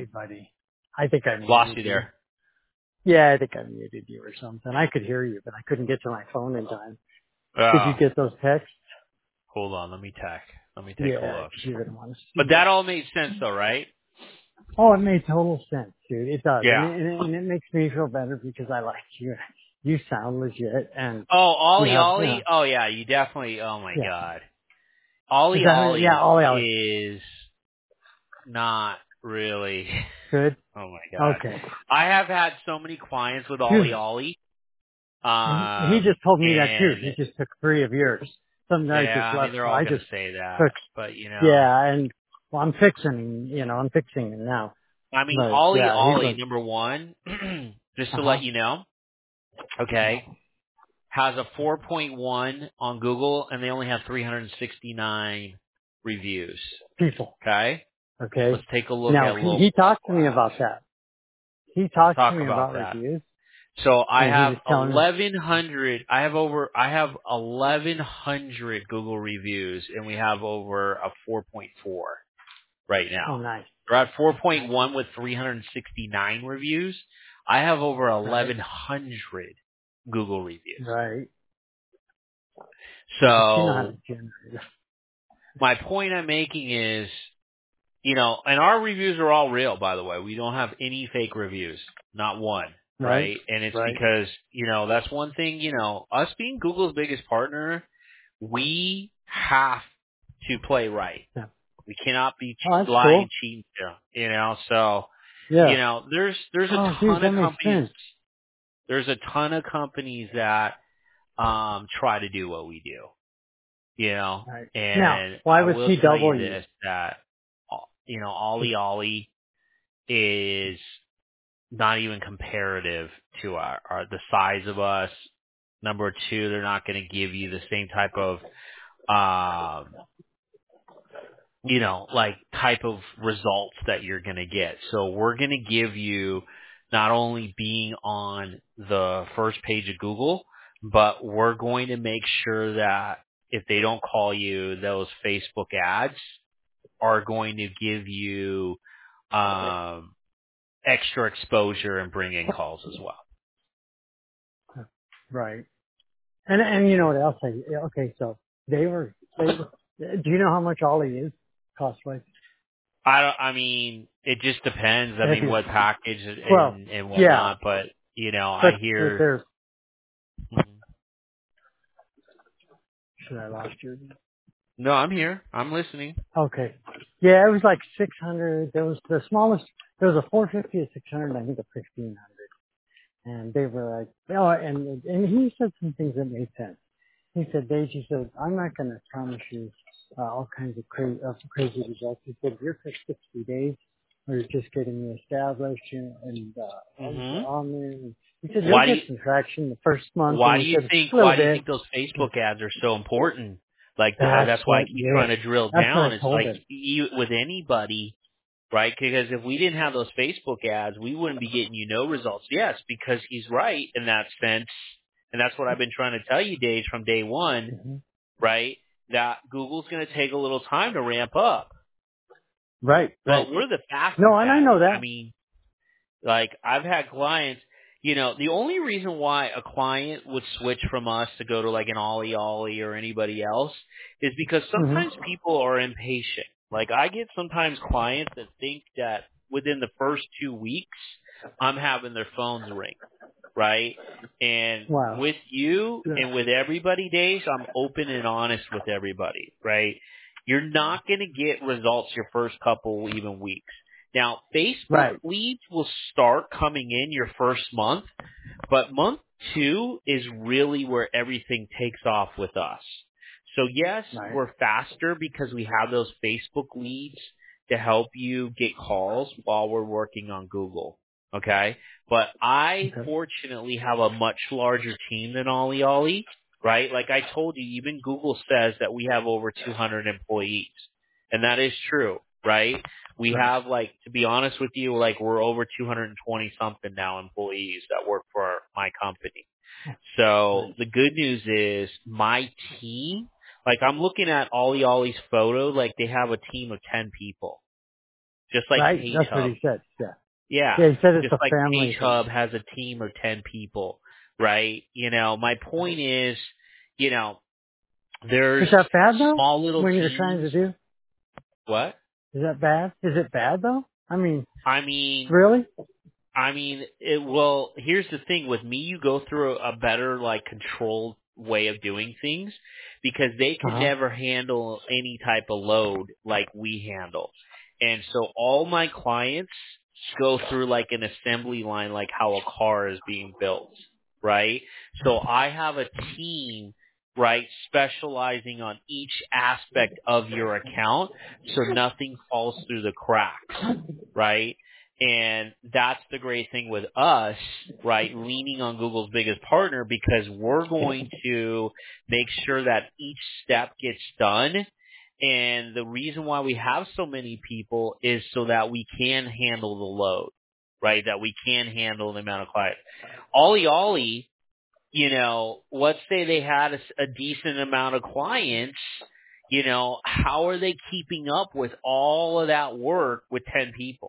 buddy. I think I Lost muted you you. there. Yeah, I think I muted you or something. I could hear you, but I couldn't get to my phone in time. Did you Oh, get those texts? hold on. Let me take a Yeah, look. 'cause you didn't want to But see that it. all made sense though, right? Oh, it made total sense, dude. It does. Yeah. And it makes me feel better because I like you. You sound legit and Oh, you Ollie have, Ollie? Oh yeah, you definitely, oh my yeah. God. Is Ollie that, yeah, Ollie Ollie. is not really, Good? oh my God. Okay. I have had so many clients with Ollie Phew. Ollie. He just told me that too. And He just took 3 of yours. Some guys yeah, just I mean, left, they're so all I going to just say took, that, but yeah, and well, I'm fixing him now. I mean, But Ollie yeah, he Ollie, was, number one, just to uh-huh. let you know, okay, has a 4.1 on Google, and they only have 369 reviews. People. Okay, Okay. let's take a look Now, at he Local talked to me Splash. about that. He Let's talked to talk me about about that. reviews, So I and he have was telling me, 1,100. I have 1,100 Google reviews, and we have over a 4.4 right oh, now. nice. We're at Nice. 4.1 with 369 reviews. I have over Right. 1,100 Google reviews. Right. Nice. You know how to So generate. my point I'm making is, and our reviews are all real, by the way. We don't have any fake reviews. Not one. Right. Right? And it's Right. because, that's one thing, us being Google's biggest partner, we have to play right. Yeah. We cannot be Oh, that's lying cool. and cheating, so, Yeah. there's a Oh, dude, ton that of makes companies, sense. there's a ton of companies that, try to do what we do, Right. Now, and why I was will he tell you double you? this, that, Ollie Ollie is not even comparative to the size of us. Number two, they're not going to give you the same type of, um, type of results that you're going to get. So we're going to give you not only being on the first page of Google, but we're going to make sure that if they don't call you, those Facebook ads are going to give you, extra exposure and bring in calls as well. Right. And you know what else? Okay, so do you know how much Ollie is cost wise? I mean, it just depends. I If mean, you, what package well, and yeah, whatnot, but, but I hear, there's, should I lost you? no, I'm here. I'm listening. Okay. Yeah, it was like 600. There was the smallest, there was a 450, a 600, and I think a 1500. And they were like, oh, and he said some things that made sense. He said, Dave, he said, I'm not going to promise you all kinds of crazy results. He said, you're for 60 days. We're just getting you established and hmm on there. And he said, you'll Why do get you, some traction the first month. And he said, a little why do you bit. think those Facebook ads are so important? Like, That's that's why I what, keep yeah, trying to drill that's what down. I It's told like, him. with anybody, right? Because if we didn't have those Facebook ads, we wouldn't be getting you no results. Yes, because he's right in that sense. And that's what I've been trying to tell you, Dave, from day one, Hmm. right? That Google's going to take a little time to ramp up. Right, right. But we're the fastest No, and I at know it. I that. mean, like, I've had clients, the only reason why a client would switch from us to go to like an Ollie Ollie or anybody else is because Hmm. sometimes people are impatient. Like, I get sometimes clients that think that within the first 2 weeks, I'm having their phones ring, right? And Wow. with you Yeah. and with everybody, Dave, I'm open and honest with everybody, right? You're not going to get results your first couple even weeks. Now, Facebook Right. leads will start coming in your first month, but month 2 is really where everything takes off with us. So yes, Right. we're faster because we have those Facebook leads to help you get calls while we're working on Google. Okay? But I Okay. fortunately have a much larger team than Ollie Ollie, right? Like I told you, even Google says that we have over 200 employees. And that is true, right? We Right. have, like, to be honest with you, like, we're over 220 something now employees that work for my company. So Right. the good news is my team, like, I'm looking at Ollie Ollie's photo, like, they have a team of 10 people. just like Right? Page That's what Hub. he said. Yeah. Yeah, Yeah, he said it's just a like Page family thing. Hub has a team of 10 people, right? My point is, you know, there's Is that bad though? small little When you're trying teams. to do? What? Is that bad? Is it bad though? I mean, I mean, really? well, here's the thing with me, you go through a better, like, controlled way of doing things because they could Uh-huh. never handle any type of load like we handle. And so all my clients go through like an assembly line, like how a car is being built, right? So I have a team, right, specializing on each aspect of your account so nothing falls through the cracks, right? And that's the great thing with us, right, leaning on Google's biggest partner because we're going to make sure that each step gets done. And the reason why we have so many people is so that we can handle the load, right, that we can handle the amount of clients. Ollie, let's say they had a decent amount of clients, how are they keeping up with all of that work with 10 people?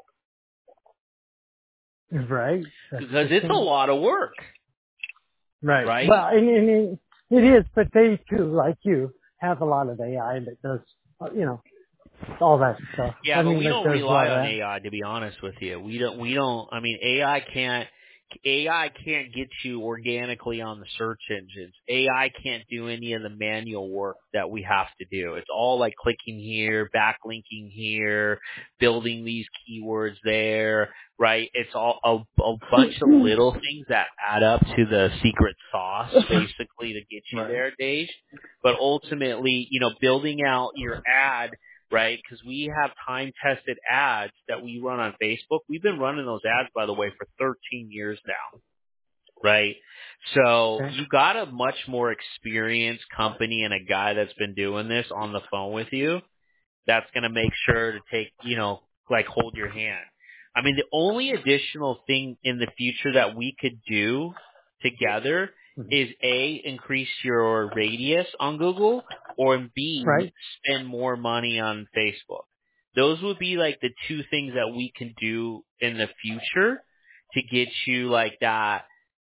Right. That's Because the it's a thing. lot of work, Right. right? Well, and it is, but they too, like you, have a lot of AI that does, all that stuff. Yeah, I but mean, we like don't there's a lot rely of on that. AI, to be honest with you. I mean, AI can't get you organically on the search engines. AI can't do any of the manual work that we have to do. It's all like clicking here, backlinking here, building these keywords there, right? It's all a bunch of little things that add up to the secret sauce, basically, to get you Right. there, Dave. But ultimately, building out your ad, right? Because we have time-tested ads that we run on Facebook. We've been running those ads, by the way, for 13 years now, right? So Okay. you got a much more experienced company and a guy that's been doing this on the phone with you that's going to make sure to take, hold your hand. I mean, the only additional thing in the future that we could do together is A, increase your radius on Google, or B, Right. spend more money on Facebook. Those would be like the two things that we can do in the future to get you like that,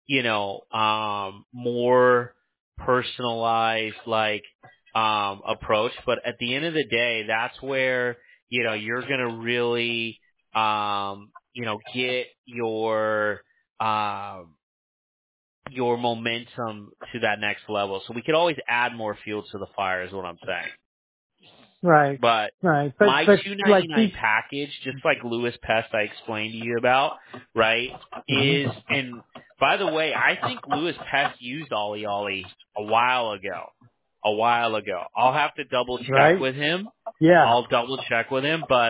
more personalized, approach. But at the end of the day, that's where, you're going to really, get your momentum to that next level. So we could always add more fuel to the fire is what I'm saying. Right. But Right. my But like $2.99 these, package, just like Lewis Pest I explained to you about, right, is, and by the way, I think Lewis Pest used Ollie a while ago. I'll have to double check right? with him. Yeah. I'll double check with him. But,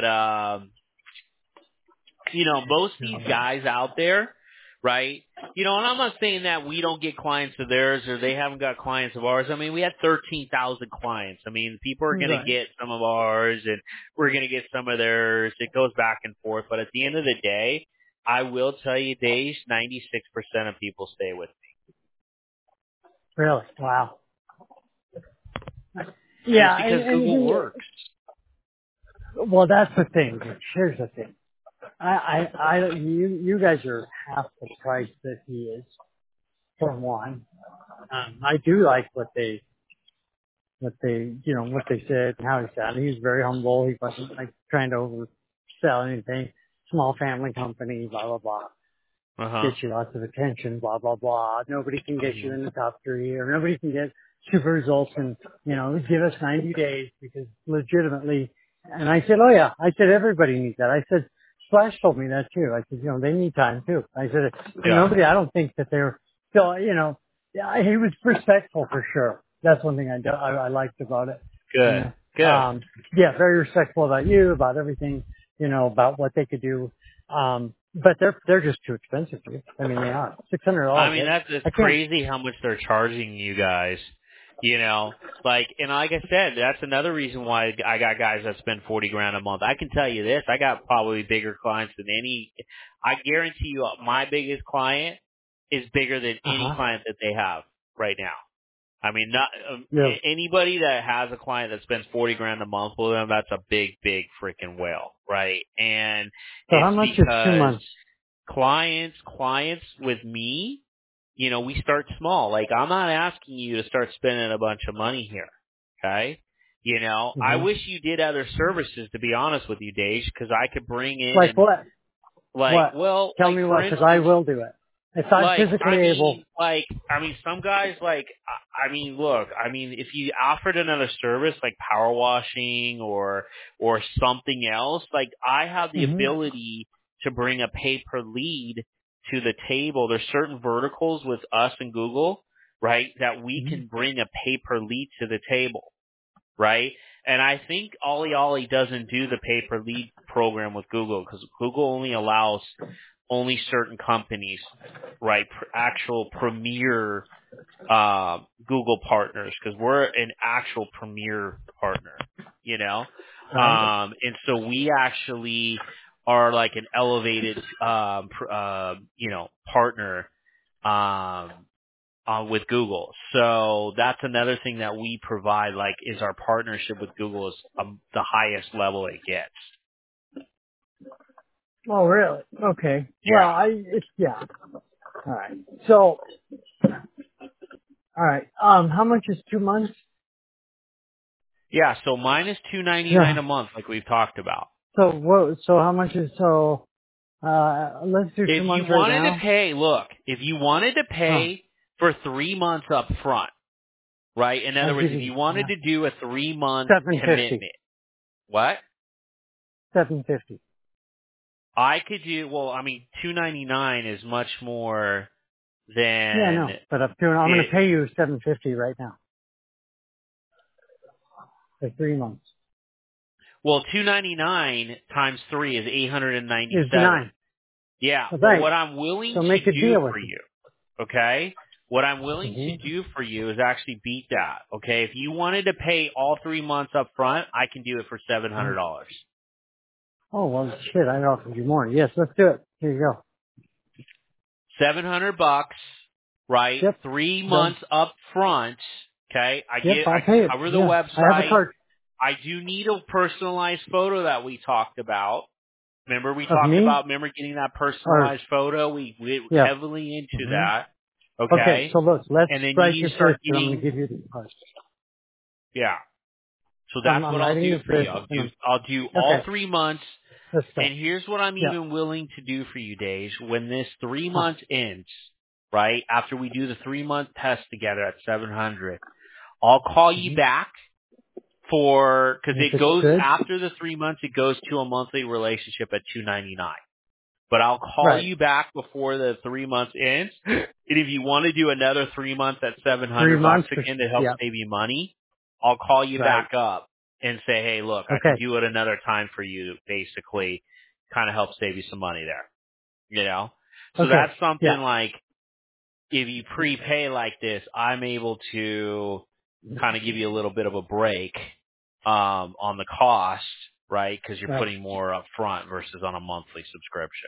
most of these guys out there, right? And I'm not saying that we don't get clients of theirs or they haven't got clients of ours. I mean, we had 13,000 clients. I mean, people are going to Right. get some of ours and we're going to get some of theirs. It goes back and forth. But at the end of the day, I will tell you, Dave, 96% of people stay with Really? Wow. me. Just Yeah. because Google works. Well, that's the thing. Here's the thing. You guys are half the price that he is, for one. I do like what they said and how he sounded. He was very humble. He wasn't like trying to oversell anything. Small family company, blah, blah, blah. Uh-huh. Get you lots of attention, blah, blah, blah. Nobody can get you Hmm. in the top 3 or nobody can get super results and, give us 90 days because legitimately, and I said, oh yeah, I said everybody needs that. I said, Slash told me that too. I said, they need time too. I said, Yeah. I don't think that they're still, yeah, he was respectful for sure. That's one thing I liked about it. You Good. know, Good. yeah, very respectful about you, about everything, about what they could do. But they're just too expensive for you. I mean, they are I $600. mean, it's I can't. crazy how much they're charging you guys. And like I said, that's another reason why I got guys that spend 40 grand a month. I can tell you this, I got probably bigger clients than I guarantee you my biggest client is bigger than any Uh huh. client that they have right now. I mean, not Yeah. anybody that has a client that spends $40,000 a month with them. That's a big, big freaking whale, right? And So how it's much is 2 because months? clients with me, we start small. Like, I'm not asking you to start spending a bunch of money here, okay? I Hmm. wish you did other services, to be honest with you, Dave, because I could bring Like in, what? What? Tell me for what, because I instance, will do it. If I'm physically able. some guys, look, if you offered another service like power washing or something else, like, I have the Hmm. ability to bring a pay per lead to the table. There's certain verticals with us and Google, right, that we Hmm. can bring a pay per lead to the table, right? And I think Ollie doesn't do the pay per lead program with Google because Google only allows certain companies, right? Actual premier Google partners, because we're an actual premier partner, Right. and so we actually are like an elevated, partner, with Google. So that's another thing that we provide, like, is our partnership with Google is the highest level it gets. Oh, really? Okay. Well, Yeah. yeah. All right. So, all right. How much is 2 months? Yeah, so mine is $299 Yeah. a month, like we've talked about. So how much is, let's do 2 If you months right wanted to now. pay, look, if you wanted to Huh. pay for 3 months up front, right? In I'll other words, give if you, you wanted to do a 3-month 750. commitment, what? 750. I could do, well, $299 is much more Yeah, than no. But I'm going to it. pay you 750 right now for 3 months. Well, $299 times 3 is Is 897. 9. Yeah, That's well, right. what I'm willing So to make a do deal with for me. you, okay? What I'm willing to Hmm. do for you is actually beat that, okay? If you wanted to pay all 3 months up front, I can do it for $700. Oh, well, shit, I offered you more. Yes, let's do it. Here you go. $700, right? Yep. 3 Done. months up front, okay? Yep, I I'll can pay it. cover the Yeah. I have a website. card I do need a personalized photo that we talked about. Remember we of talked me about, getting that or, personalized photo? We yeah. heavily into Hmm. that. Okay, Okay? so look, let's And then you write need this to start first and I'm going to getting, give you the card. yeah. So that's I'm what I'll writing do this for you. first and I'll do all okay, 3 months. let's go. And here's what I'm Yeah. even willing to do for you, Dave. When this 3 Huh. months ends, right? After we do the 3-month test together at 700, I'll call you Hmm. back because And if it it's goes good, after the 3 months, it goes to a monthly relationship at $299. But I'll call right. you back before the 3 months ends. And if you want to do another 3 months at 3 $700 months for, again to help yeah, save you money, I'll call you right. back up and say, hey, look, I can Okay. do it another time for you, basically, kind of help save you some money there, So Okay. that's something Yeah. like, if you prepay like this, I'm able to kind of give you a little bit of a break, on the cost, right? Because you're Right. putting more up front versus on a monthly subscription.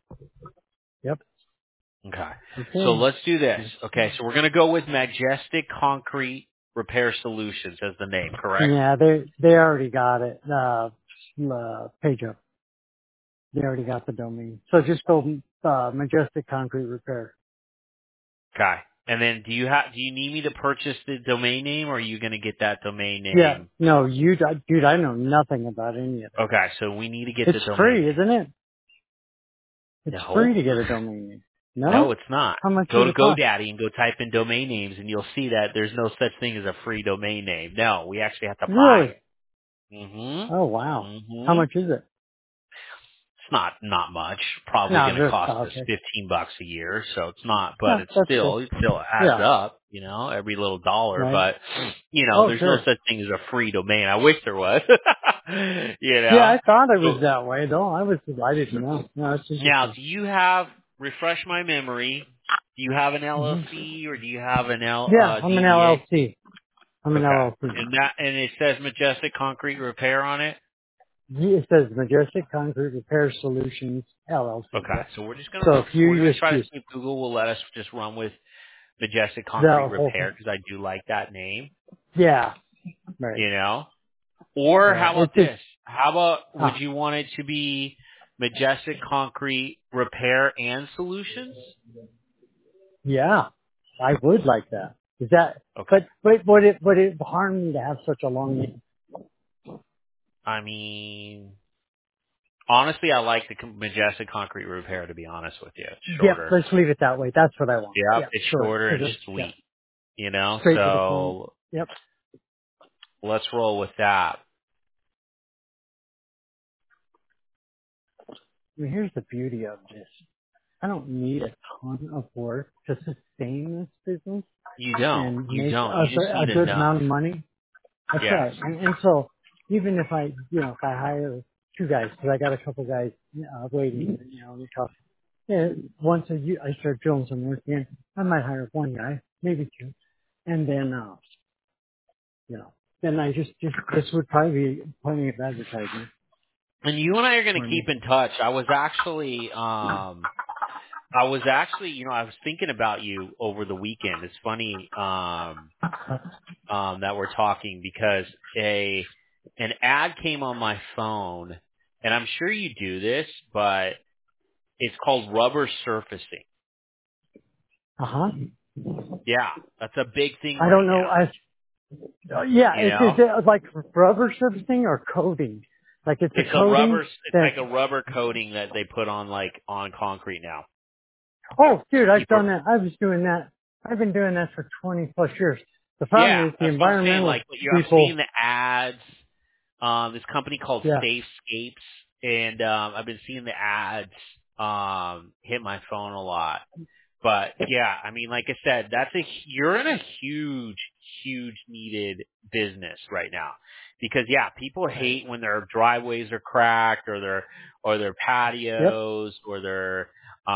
Yep. Okay. So Okay. let's do this. Okay. So we're going to go with Majestic Concrete Repair Solutions as the name, correct? Yeah, they already got it. Page up. They already got the domain. So just go, Majestic Concrete Repair. Okay. And then do you need me to purchase the domain name, or are you going to get that domain Yeah. name? No, dude, I know nothing about any of that. Okay. So we need to get the It's domain free, name. isn't it? It's No. free to get a domain name. No, No? it's not. How much Go does to it cost? GoDaddy and go type in domain names, and you'll see that there's no such thing as a free domain name. No, we actually have to buy Really? it. Mm-hmm. Oh, wow. How Mm-hmm. much is it? It's not much. Probably No, going to just, cost us okay. $15 a year, so it's not. But No, it's that's cool. it still adds Yeah. up. Every little dollar. Right. But Oh, there's no sure. such thing as a free domain. I wish there was. Yeah, I thought it was So that way, though. I didn't know. No, it's now, interesting. do you have? Refresh my memory. Do you have an Hmm. LLC or do you have an Yeah, I'm an DBA? LLC. I'm an Okay. LLC. And it says Majestic Concrete Repair on it? It says Majestic Concrete Repair Solutions LLC. Okay. Yep. So we're just So gonna if you try to just, see if Google will let us just run with Majestic Concrete The whole Repair, thing. because I do like that name, Yeah. Right. you know? Or Yeah. how about It's this? How about, would ah, you want it to be Majestic Concrete Repair and Solutions? yeah. I would like that. Is that? Okay. But would it harm me to have such a long name? I mean, honestly, I like the Majestic Concrete Repair, to be honest with you. It's Yep. shorter. Let's leave it that way. That's what I want. Yep, Yep. it's Sure. shorter and Because it's sweet, you know? straight to the point. So Yep. let's roll with that. I mean, here's the beauty of this. I don't need a ton of work to sustain this business You don't. and You make don't. You just a need good enough. amount of money. That's Yes. right. And so even if I, if I hire two guys, because I got a couple guys waiting, in the cost. Yeah, once a year I start doing some work in, I might hire one guy, maybe two, and then, then I just this would probably be plenty of advertising And you and I are going for to keep me. in touch. I was thinking about you over the weekend. It's funny, that we're talking because an ad came on my phone, and I'm sure you do this, but it's called rubber surfacing. Uh-huh. Yeah, that's a big thing I right don't know. now. You Is know, it like rubber surfacing or coating? Like it's a coating it's that, like a rubber coating that they put on on concrete now. oh dude, I've You done that. I was doing that. I've been doing that for 20 plus years. The problem Yeah, is the that's what I'm saying. environmental Like, I'm seeing people, the ads. This company called yeah, Safescapes, and I've been seeing the ads hit my phone a lot. But yeah, I mean, like I said, you're in a huge, huge needed business right now, because yeah, people right. hate when their driveways are cracked or their Yep. patios or their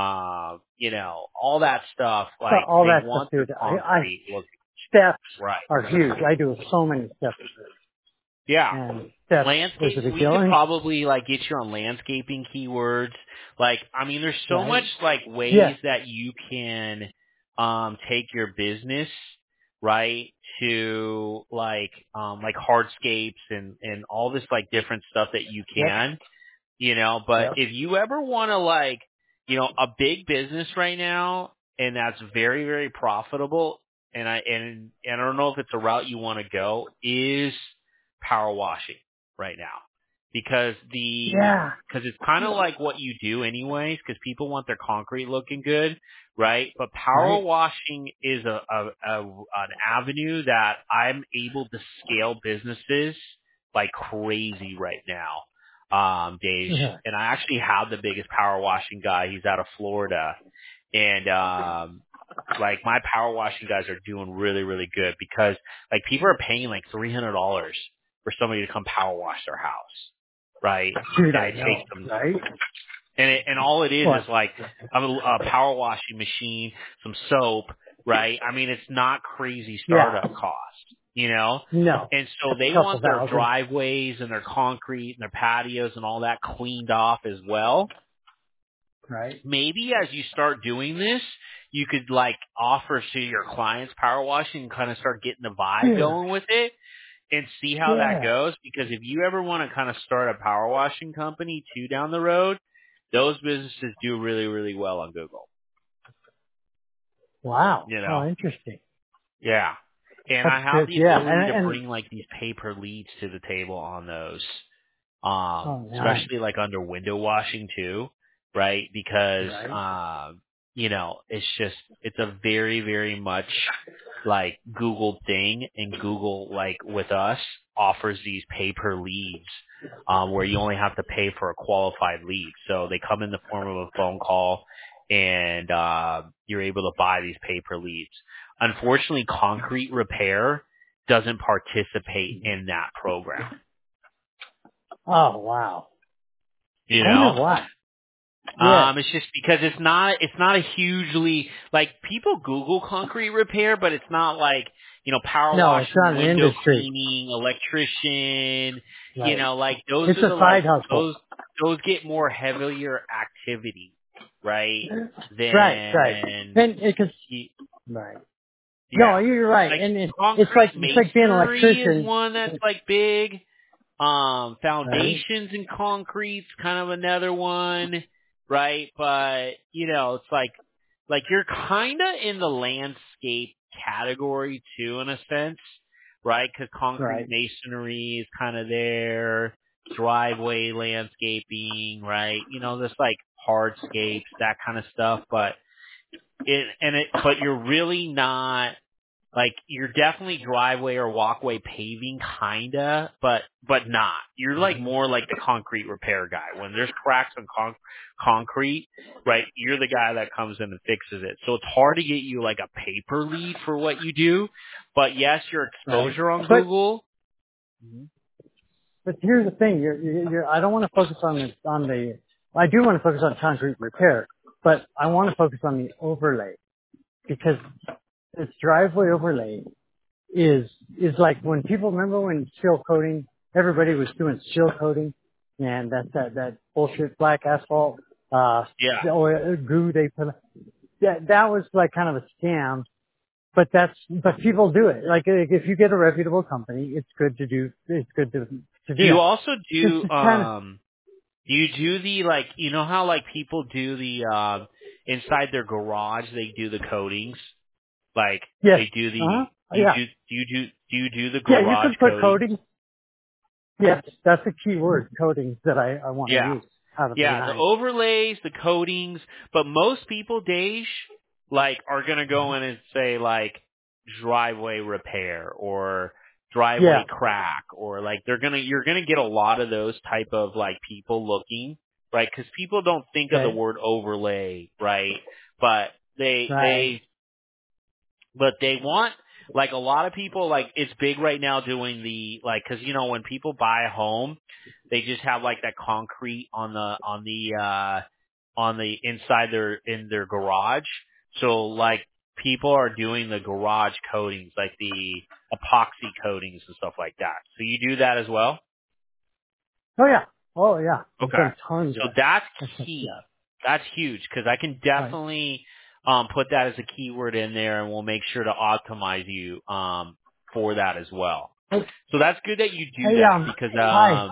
all that stuff. So Like all they that stuff, want their dude. concrete look Steps right. are huge. I do so many steps. Yeah. And steps is a Landscape, big we deal. could And, probably like get you on landscaping keywords. Like, I mean, there's so much right. like Yes. ways that you can take your business, right, to like hardscapes and all this like different stuff that you Yep. can, but Yep. if you ever want to like, a big business right now and that's very, very profitable, and I don't know if it's a route you want to go, is power washing right now, because Yeah. it's kind of like what you do anyways, because people want their concrete looking good, right? But power Right. washing is an avenue that I'm able to scale businesses like crazy right now, Dej. Yeah. And I actually have the biggest power washing guy. He's out of Florida, and like my power washing guys are doing really, really good, because like people are paying like $300 for somebody to come power wash their house, right? Dude, And I it takes know. them, Right. and all it is What? like a power washing machine, some soap, right? I mean, it's not crazy Yeah. startup cost. No. And so A they couple want their thousand. driveways and their concrete and their patios and all that cleaned off as well. Right. Maybe as you start doing this, you could like offer to your clients power washing and kind of start getting the vibe Dude. going with it and see how that Yeah. goes. Because if you ever want to kind of start a power washing company too down the road, those businesses do really, really well on Google. Wow. You know? Oh, interesting. Yeah. And That's I have good. the Yeah. ability to And bring like these pay-per leads to the table on those. oh, nice. Especially like under window washing too, right? Because, Right. it's a very, very much like Google thing, and Google, like with us, offers these pay per leads, where you only have to pay for a qualified lead. So they come in the form of a phone call, and, you're able to buy these pay per leads. Unfortunately, concrete repair doesn't participate in that program. Oh, wow. You I wonder know? why. Yeah. It's just because it's not a hugely, like, people Google concrete repair, but it's not like, power No, it's washing, not an window industry. cleaning, electrician, Right. like those It's are a the side like hustle. those get more heavier activity, right? Right. Right. Than And because, right. No, you're right. Like And it's concrete like being an masonry is electrician. one that's like big. Right. Foundations in concrete's kind of another one, right? But it's like you're kind of in the landscape category too, in a sense, right? Because concrete Right. masonry is kind of there, driveway landscaping, right? Just like hardscapes, that kind of stuff. But but you're really not. Like, you're definitely driveway or walkway paving, kinda, but not. You're like more like the concrete repair guy. When there's cracks in concrete, right, you're the guy that comes in and fixes it. So it's hard to get you like a paper lead for what you do, but yes, your exposure on Google. But here's the thing, I don't want to focus I do want to focus on concrete repair, but I want to focus on the overlay, because this driveway overlay is like when people remember when seal coating, everybody was doing seal coating, and that's that bullshit black asphalt, Yeah. the oil, goo they put, that was like kind of a scam. But people do it. Like, if you get a reputable company, it's good to do Do you that. also do, It's kind of, do you do the, like, how like people do the, inside their garage, they do the coatings? Like, yes. they do Uh-huh. do Yeah. you do the Yeah, you garage can put coatings? coatings. Yes, that's a key word, coatings, that I want to Yeah. use out of the Yeah, the nine. overlays, the coatings, but most people, Dej, like, are gonna go in and say, like, driveway repair or driveway Yeah. crack, or like you're gonna get a lot of those type of like people looking, right? Because people don't think of the Okay. word overlay, right? But Right. they want, like, a lot of people, like, it's big right now doing the, like, cause when people buy a home, they just have like that concrete on the inside in their garage. So like people are doing the garage coatings, like the epoxy coatings and stuff like that. So you do that as well? Oh yeah. Oh yeah. I've Okay. done tons So of that's that. key. Yeah. That's huge, because I can Right. definitely put that as a keyword in there, and we'll make sure to optimize you for that as well. So that's good that you do Hey, that, because hi.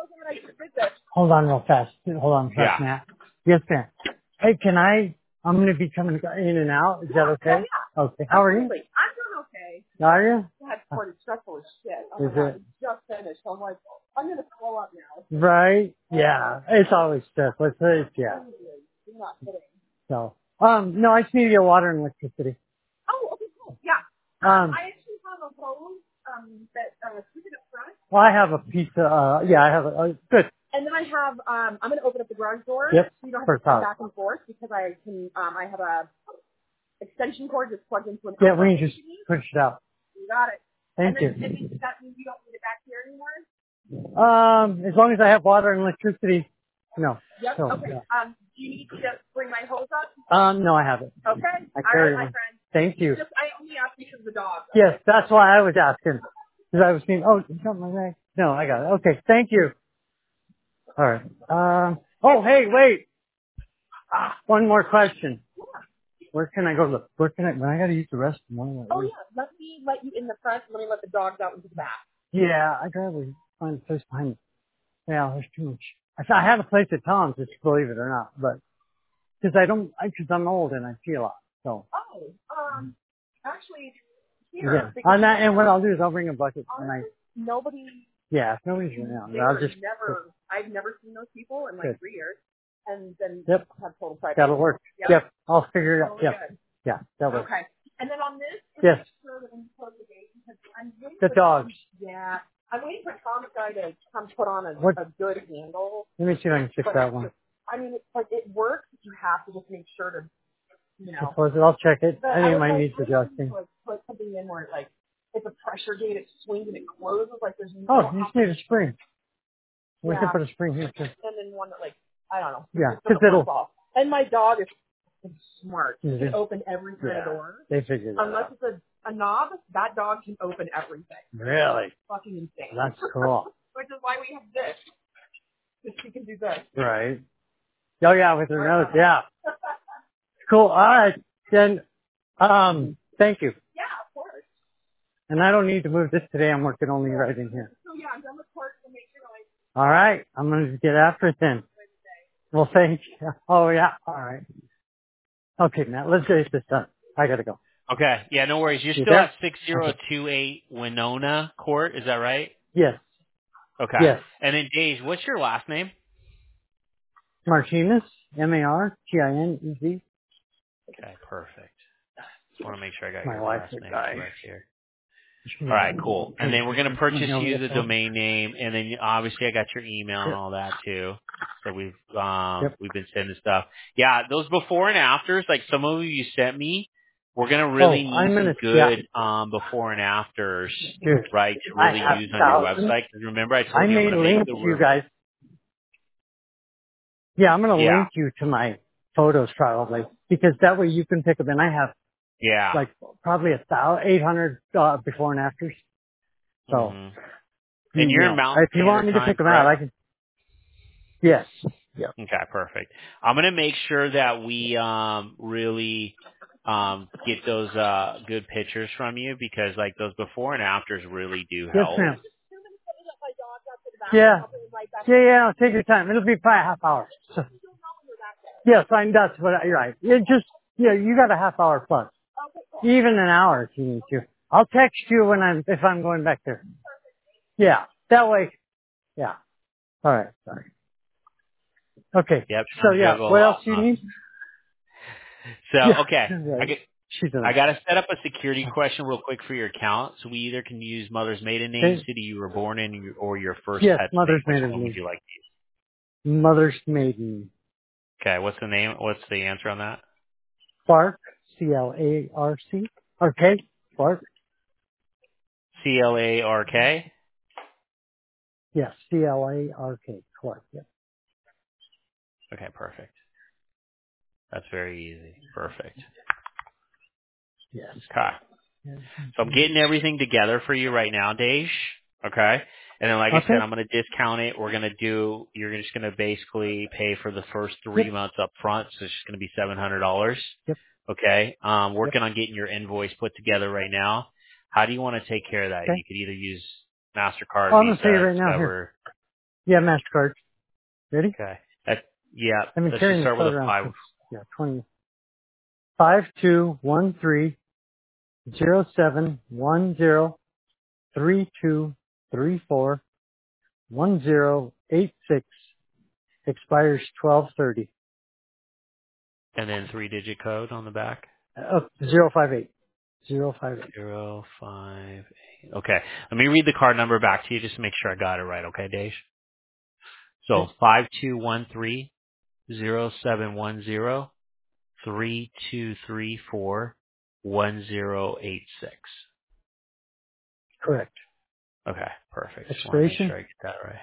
Hold on real fast. Hold on fast, yeah. Matt. Yes, ma'am. Hey, I'm going to be coming in and out. Is that okay? Okay. How are you? I'm doing okay. Are you? That's pretty stressful as shit. Oh, is it? Just finished. I'm like, I'm going to slow up now. Right? Yeah. It's always stressful. Yeah. You're not kidding. So, no, I just need to get water and electricity. Oh, okay, cool. Yeah. I actually have a hose, keep it up front. Well, I have a piece of, yeah, I have good. And then I have, I'm going to open up the garage door. Yep. So you don't have to come back and forth, because I can, I have a extension cord just plugged into an outlet. Yeah, we can just push it out. You got it. Thank you. And then that means you don't need it back here anymore? As long as I have water and electricity, no. Yep. So, okay. Yeah. Do you need to bring my hose up? No, I have it. Okay. I carry one. My friend. Thank you. I only asked because of the dog. Okay? Yes, that's why I was asking. Because I was thinking, oh, you got my bag. No, I got it. Okay, thank you. All right. Oh, hey, wait. One more question. Where can I go look? When I gotta use the restroom? Oh, yeah. Let me let you in the front. Let me let the dogs out into the back. Yeah, I'd rather find a place behind me. Yeah, there's too much. I had a place at Tom's, just believe it or not, but because because I'm old and I pee a lot. So. Oh, actually, here. Yeah. On that, and what I'll do is I'll bring a bucket and nobody. Yeah, if nobody's around, I'll just. I've never seen those people in like 3 years, and then have total privacy. That'll work. Yep. I'll figure it out. Yep. Yeah, that'll work. Okay. And then on this, yes. Sure that when you close the gate, because I'm waiting the dogs. Yeah. I'm waiting for Tom's guy to come put on a good handle. Let me see if I can fix that one. I mean, it works. You have to just make sure to, close it. I'll check it. I think it might need adjusting. Put something in where it's a pressure gate. It swings and it closes. Like there's no. Oh, you just need a spring. We can put a spring here too. And then one that I don't know. Yeah, because it'll. Fall. And my dog is smart. He can open every kind of door. They figured it out. Unless it's a knob, that dog can open everything. Really? It's fucking insane. That's cool. Which is why we have this. Because she can do this. Right. Oh yeah, with her nose. Yeah. Cool. All right. Then, thank you. Yeah, of course. And I don't need to move this today. I'm working only right in here. All right. I'm going to get after it then. Well, thank you. Oh, yeah. All right. Okay, Matt, let's get this done. I got to go. Okay. Yeah, no worries. You're You still there? at Okay. 6028 Winona Court. Is that right? Yes. Okay. Yes. And then, Dave, what's your last name? Martinez, Martinez. Okay, perfect. Just want to make sure I got My your wife last would name die. correct here. All right, cool. And then we're going to purchase you the domain name, and then obviously I got your email and all that too. So Yep. we've been sending stuff. Yeah, those before and afters, like some of you sent me, we're going to Oh, really need I'm some gonna, yeah, good before and afters, dude, right, to I really have use on your thousands. website. 'Cause remember, I I told you I'm may going to make link the you guys. Yeah, I'm gonna yeah, link you to my photos probably because that way you can pick them. And I have yeah. like probably 800 before and afters. So, Mhm. And you you're in know, Mountain if you want Standard me to pick Time, them out, correct? I can. Yes. Yep. Okay, perfect. I'm gonna make sure that we really get those good pictures from you because like those before and afters really do Yes, help. ma'am. Yeah. Yeah. Take your time. It'll be probably a half hour. So, yes, that's what you're right. It just, you got a half hour plus, even an hour if you need to. I'll text you if I'm going back there. Yeah. That way. Yeah. All right. Sorry. Okay. Yep, So trying to yeah, juggle a what else lot. do you Huh? need? So Yeah. okay, Right. She's I right. got to set up a security question real quick for your account. So we either can use mother's maiden name, Okay. city you were born in, or your first Yes, pet's name. mother's Which maiden one would name. you like? Mother's maiden. Okay, what's the name? What's the answer on that? Clark. Clarc. Okay. Clark. CLARK. Yes. Clark. Clark. Yep. Okay, perfect. That's very easy. Perfect. Yes. Okay. So I'm getting everything together for you right now, Dej. Okay. And then, like I said, Okay. I'm going to discount it. You're just going to basically pay for the first 3 Yep. months up front. So it's just going to be $700. Yep. Okay. Yep. Working on getting your invoice put together right now. How do you want to take care of that? Okay. You could either use MasterCard, Oh, I'm gonna say it Visa, right now. Here. Discover. Yeah, Mastercard. Ready? Okay. Yeah. I've been Let's just carrying this start with card a around 5. since 5213-0710-3234-1086. Expires 12/30. And then 3-digit code on the back. 058. 058. 058. Okay. Let me read the card number back to you just to make sure I got it right. Okay, Dave? So Okay. 5213-0710-3234-1086. Correct. Okay, perfect. Just want to make Expiration? sure I get that right.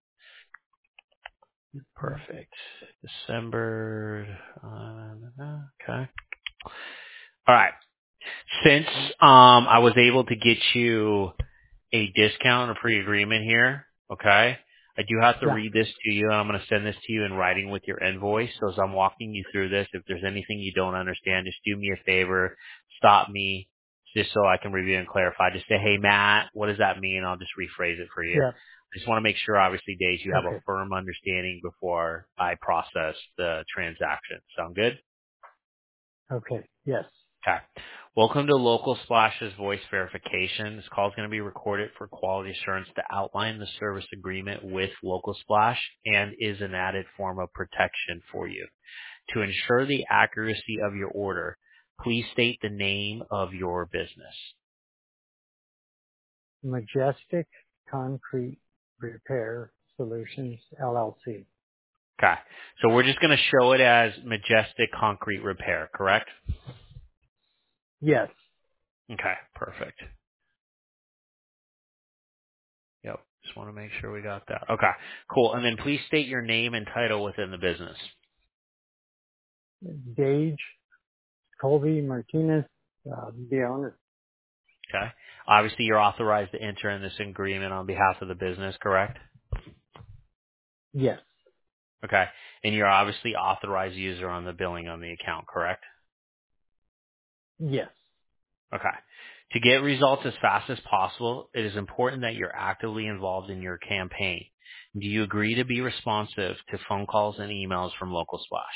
Perfect. December. Okay. All right. Since I was able to get you a discount, a pre-agreement here, okay? I do have to Yeah. read this to you, and I'm going to send this to you in writing with your invoice. So as I'm walking you through this, if there's anything you don't understand, just do me a favor, stop me, just so I can review and clarify. Just say, hey, Matt, what does that mean? I'll just rephrase it for you. Yeah. I just want to make sure, obviously, Dave, you have a Okay. firm understanding before I process the transaction. Sound good? Okay. Yes. Okay. Welcome to Local Splash's voice verification. This call is going to be recorded for quality assurance to outline the service agreement with Local Splash and is an added form of protection for you. To ensure the accuracy of your order, please state the name of your business. Majestic Concrete Repair Solutions, LLC. Okay. So we're just going to show it as Majestic Concrete Repair, correct? Yes. Okay. Perfect. Yep. Just want to make sure we got that. Okay. Cool. And then please state your name and title within the business. Gage Colby Martinez, the owner. Okay. Obviously, you're authorized to enter in this agreement on behalf of the business, correct? Yes. Okay. And you're obviously authorized user on the billing on the account, correct? Yes. Okay. To get results as fast as possible, it is important that you're actively involved in your campaign. Do you agree to be responsive to phone calls and emails from Local Splash?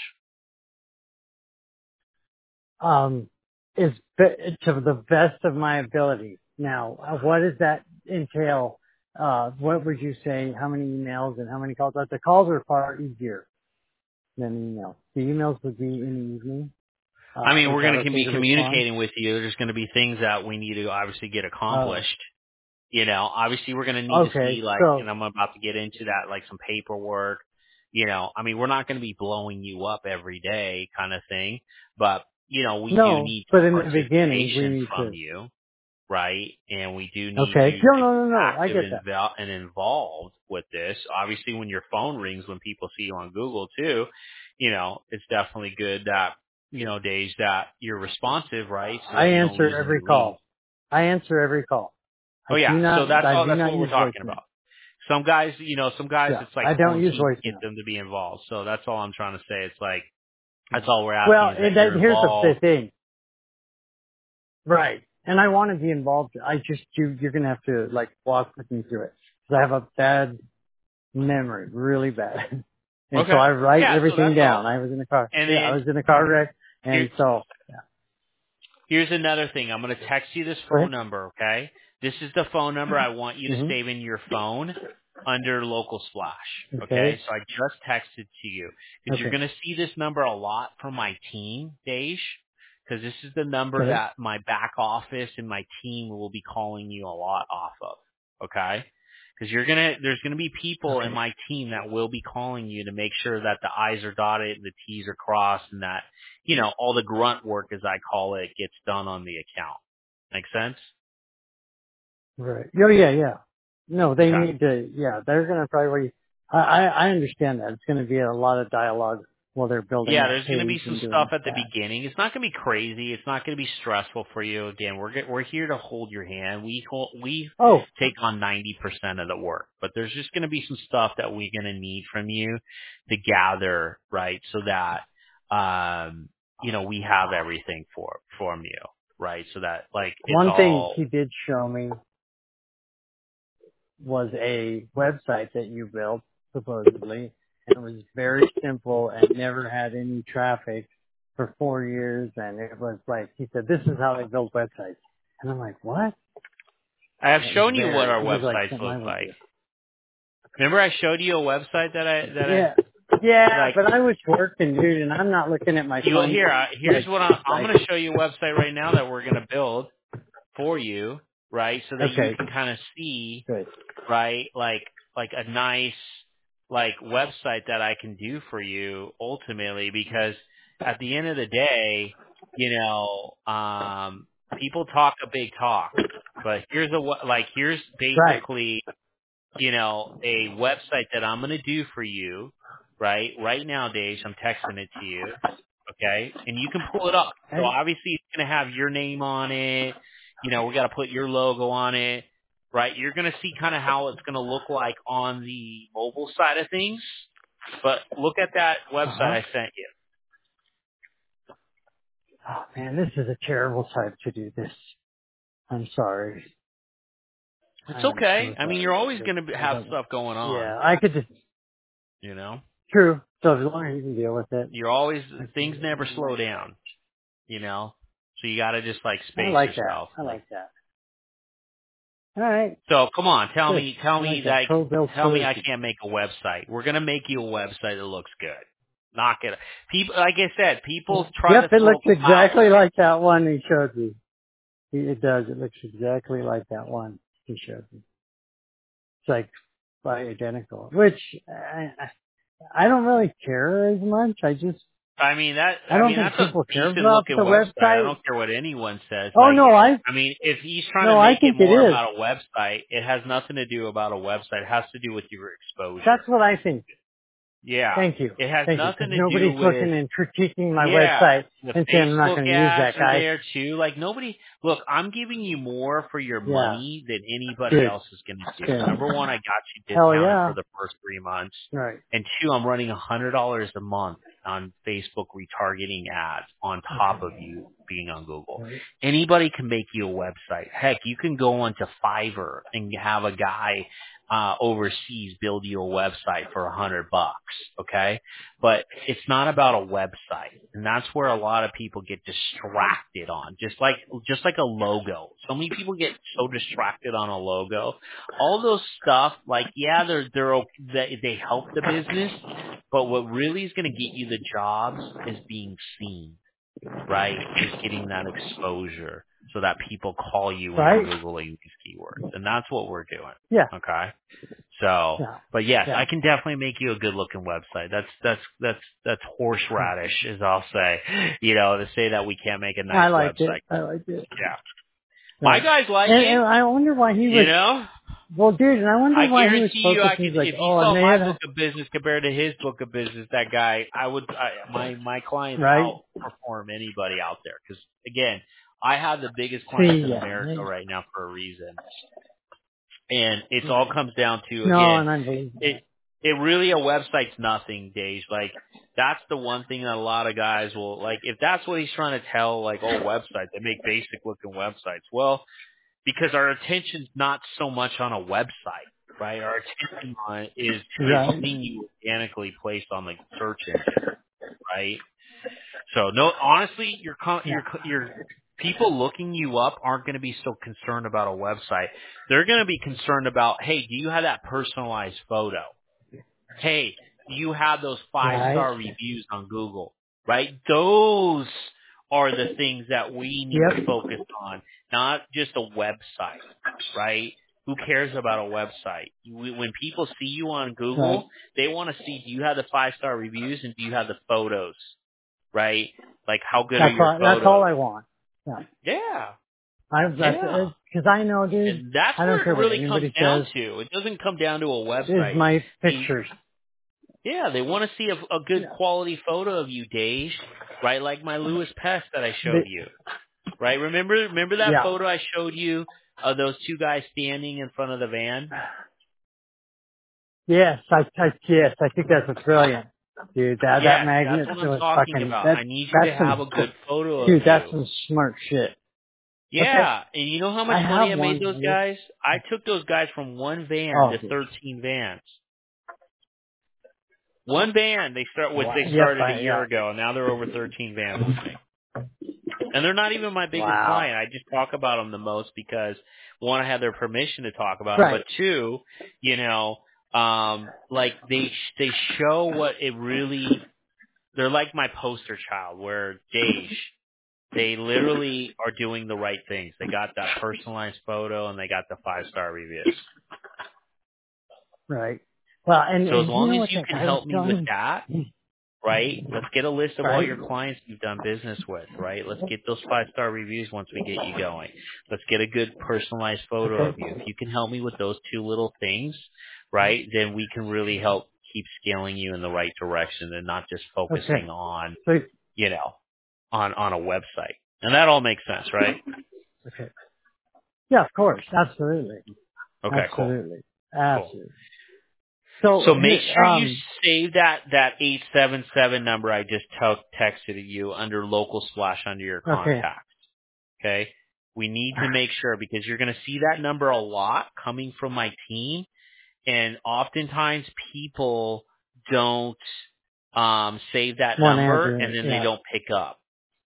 Is to the best of my ability. Now, what does that entail? What would you say? How many emails and how many calls? The calls are far easier than emails. The emails would be in the evening. I mean, Is we're that going to okay be to respond? communicating with you. There's going to be things that we need to obviously get Oh, accomplished. You know, obviously we're going to need to see okay. like, So and I'm about to get into that, like some paperwork. You know, I mean, we're not going to be blowing you up every day kind of thing, but you know, we do no, need but in some the beginning we participation need from to. you, right? And we do need Okay. you No, to no, be no, no. I active get that. and involved with this. Obviously, when your phone rings, when people see you on Google too, you know, it's definitely good that, you know, days that you're responsive, right? So I that you don't answer lose any every leads. call. I answer every call. Oh yeah, so I do that's not what we're use talking voicemail. about. Some guys, you know, some guys Yeah, it's like I don't pulling use teeth to get voicemail. them to be involved. So that's all I'm trying to say. It's like, Yeah. that's all we're asking Well, is that you're here's the involved. thing. Right. And I want to be involved. You're going to have to like walk with me through it. Cause I have a bad memory, really bad. And so Okay. I write Yeah, so everything that's down. all. I was in a car. And Yeah, I then was in a car wreck. here, And so, yeah. here's another thing. I'm going to text you this Go phone ahead. number, okay? This is the phone number I want you to Hmm. save in your phone under Local Splash, okay? Okay. So I just texted to you because you're Okay. going to see this number a lot from my team, Dej, because this is the number Okay. that my back office and my team will be calling you a lot off of, okay? Because there's gonna be people in Okay. my team that will be calling you to make sure that the I's are dotted and the T's are crossed and that, you know, all the grunt work, as I call it, gets done on the account. Make sense? Right. Oh, yeah, yeah. No, they Okay. need to, yeah, they're going to probably, I understand that. It's going to be a lot of dialogue while they're building Yeah, that there's going to be page some and stuff doing at the that. beginning. It's not going to be crazy. It's not going to be stressful for you. Again, we're here to hold your hand. We Oh, take on 90% of the work, but there's just going to be some stuff that we're going to need from you to gather, right? So that you know, we have everything from you, right? So that like it's one thing all. he did show me was a website that you built, supposedly. And it was very simple and never had any traffic for 4 years. And it was like, he said, this is how they build websites. And I'm like, what? I have And shown you what our it was like websites something I look would like. do. Remember I showed you a website that I Yeah. Yeah, like. but I was working, dude, and I'm not looking at my You phone. here's what I'm Like, going to show you a website right now that we're going to build for you, right? So that you okay, can kind of see, good. right, like a nice like website that I can do for you ultimately, because at the end of the day, you know, people talk a big talk, but here's Right. basically, you know, a website that I'm going to do for you, right now, Dave. I'm texting it to you. Okay, and you can pull it up. So And, obviously it's going to have your name on it. You know, we got to put your logo on it, right? You're going to see kind of how it's going to look like on the mobile side of things. But look at that website uh-huh. I sent you. Oh man, this is a terrible time to do this. I'm sorry. It's I am okay. so I mean, sorry. you're always But going to I have don't, stuff going on, yeah, I could just, you know. true. So as long as you can deal with it. You're always Okay. things never Oh my slow gosh. down, you know. So you got to just like I space like that. yourself, I like. like that. All right. So come on, tell Good. me, I like that. Pro build tell me I solution. can't make a website. We're gonna make you a website that looks good. Knock it. People, like I said, people try Yep, to it throw looks cloud. exactly like that one he showed me. It does. It looks exactly like that one he showed me. It's like identical, which I don't really care as much. I I don't mean think that's a people care decent about looking the website. I website. don't care what anyone says. Oh Like, no, I mean, if he's trying to no, I make it think it more is. about a website, it has nothing to do about a website. It has to do with your exposure. That's what I think. Yeah, Thank you. it has Thank you. Because nothing to do nobody's with. looking and critiquing my Yeah, website the and saying I'm not Facebook going to use ads that are guy. there too. Like nobody, look, I'm giving you more for your Yeah. money than anybody Good. else is going to do. Good. Number one, I got you Hell discounted for yeah. the first 3 months. Right. And two, I'm running $100 a month on Facebook retargeting ads on top of you being on Google. Right. Anybody can make you a website. Heck, you can go onto Fiverr and have a guy overseas build you a website for $100, okay? But it's not about a website, and that's where a lot of people get distracted on. Just like a logo. So many people get so distracted on a logo. All those stuff, like yeah, they help the business, but what really is going to get you the jobs is being seen, right? Is getting that exposure so that people call you when Right. you're Googling these keywords. And that's what we're doing. Yeah. Okay. So, Yeah. but yes, Yeah. I can definitely make you a good looking website. That's horseradish, as I'll say, to say that we can't make a I nice like it. website. I like it. Yeah. My Right. guys like And it, I wonder why he was, well, dude, and I wonder I why he was guarantee you, focused. He's like, if you oh, saw and they my had book of business compared to his book of business, that guy, my clients right? outperform anybody out there. Because again, I have the biggest See, clients in yeah. America right now for a reason, and it all comes down to No, again, and I believe that. it really a website's nothing, Dave. Like that's the one thing that a lot of guys will like. If that's what he's trying to tell, like, oh, websites, they make basic looking websites. Well, because our attention's not so much on a website, right? Our attention on is Right. seeing you organically placed on the search engine, right? So no, honestly, Yeah. your people looking you up aren't going to be so concerned about a website. They're going to be concerned about, hey, do you have that personalized photo? Hey, do you have those Right. 5-star reviews on Google? Right? Those are the things that we need to Yep. focus on, not just a website, right? Who cares about a website? When people see you on Right. Google, they want to see, do you have the 5-star reviews and do you have the photos, right? Like, how good are your That's all photos? I want. Yeah. Yeah, That's yeah. because I know, dude. And that's I don't where care it what really comes anybody down says. to. It doesn't come down to a Is website. my pictures. Yeah, they want to see a good Yeah. quality photo of you, Dave, right? Like my Lewis Pest that I showed They, you, right? Remember that yeah. photo I showed you of those two guys standing in front of the van? Yes. Yes. I think that's brilliant, dude. That Yes, that's magnet what I'm was talking fucking. about. I need you to That's have some. a good photo of Dude, that's you. some smart shit. Okay. Yeah, and you know how much I money have I made one. those guys? I took those guys from one van Oh, to 13 vans. One van they yep. started a year Yeah. ago, and now they're over 13 vans with me. And they're not even my biggest Wow. client. I just talk about them the most because one, I have their permission to talk about them, but Right. two, like they show what it really. They're like my poster child, where they literally are doing the right things. They got that personalized photo and they got the 5-star reviews. Right. Well, So as and you long know as what you that can guy was help me with telling that, right? Let's get a list of all right? your clients you've done business with, right? Let's get those 5-star reviews once we get you going. Let's get a good personalized photo Okay. of you. If you can help me with those two little things, right, then we can really help keep scaling you in the right direction and not just focusing Okay. on, So, on a website. And that all makes sense, right? okay. Yeah, of course. Absolutely. Okay, cool. Absolutely. Cool. Absolutely. So So make here, sure you save that 877 number I just texted you under local splash under your okay. contacts. Okay. We need to make sure because you're going to see that number a lot coming from my team. And oftentimes people don't, save that One number address. and then they Yeah. don't pick up.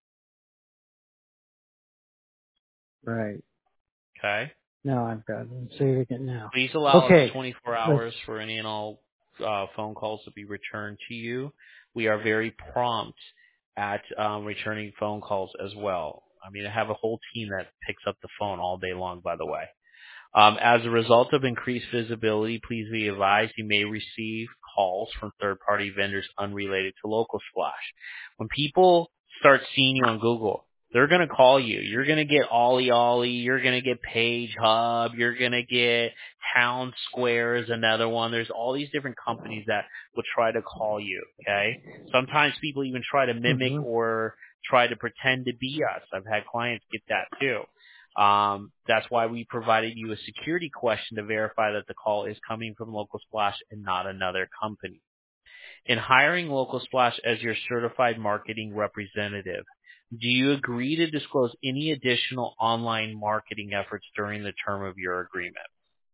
Right. Okay. No, I've got it. I'm saving it now. Please allow us Okay. 24 Let's, hours for any and all phone calls to be returned to you. We are very prompt at returning phone calls as well. I mean, I have a whole team that picks up the phone all day long, by the way. As a result of increased visibility, please be advised you may receive calls from third-party vendors unrelated to Local Splash. When people start seeing you on Google, they're going to call you. You're going to get Ollie Ollie. You're going to get Page Hub. You're going to get Town Square is another one. There's all these different companies that will try to call you, okay? Sometimes people even try to mimic mm-hmm. or try to pretend to be us. I've had clients get that too. That's why we provided you a security question to verify that the call is coming from Local Splash and not another company. In hiring Local Splash as your certified marketing representative, do you agree to disclose any additional online marketing efforts during the term of your agreement?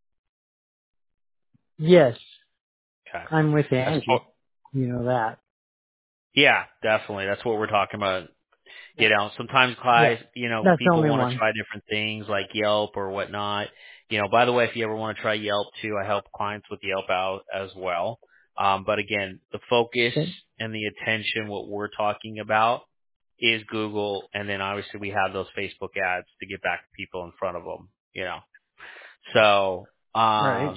Yes, Okay. I'm with As Angie. You know that. Yeah, definitely. That's what we're talking about. You know, sometimes Yeah, clients, that's the people only want to one. try different things like Yelp or whatnot. By the way, if you ever want to try Yelp too, I help clients with Yelp out as well. But again, the focus Okay. and the attention, what we're talking about is Google. And then obviously we have those Facebook ads to get back people in front of them. So, Right.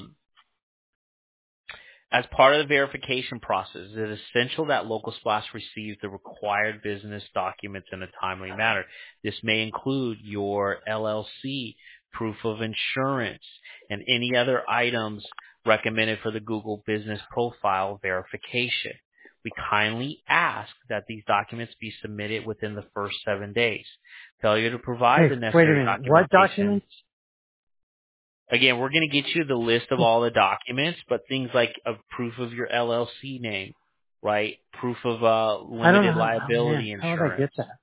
as part of the verification process, it is essential that Local Splash receives the required business documents in a timely manner. This may include your LLC, proof of insurance, and any other items recommended for the Google Business Profile verification. We kindly ask that these documents be submitted within the first 7 days. Failure to provide Hey, the wait a necessary minute. What documentation. documents? Again, we're going to get you the list of all the documents, but things like a proof of your LLC name, right? Proof of I don't know limited how, oh man, liability how would I insurance. get that?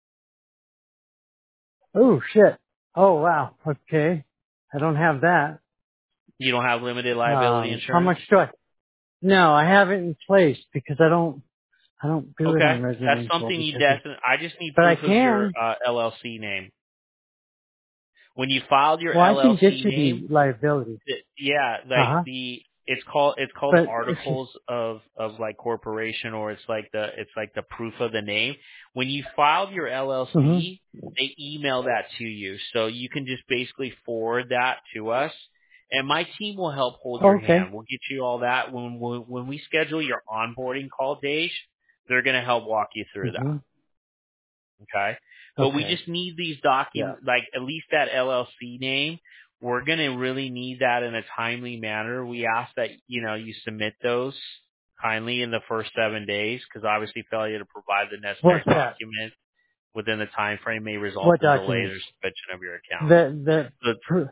Oh shit. Oh wow. Okay. I don't have that. You don't have limited liability How insurance? much do I? No, I have it in place because I don't do it Okay. on That's residential something you because it's, definitely, I just need but I proof of your can, LLC name. When you filed your well I can get LLC you name, the liability. Yeah, Uh like huh. it's called But it's just, articles of like corporation, or it's like the proof of the name. When you filed your hmm LLC, they email that to you, so you can just basically forward that to us, and my team will help hold your okay. hand. We'll get you all that when we schedule your onboarding call, Dave. They're going to help walk you through that. hmm Okay. But we Okay. just need these Yeah. documents, like at least that LLC name. We're going to really need that in a timely manner. We ask that, you submit those kindly in the first 7 days, because obviously failure to provide the necessary What's that? documents within the time frame may result What in delays documents? or suspension of your account. The, So, pr-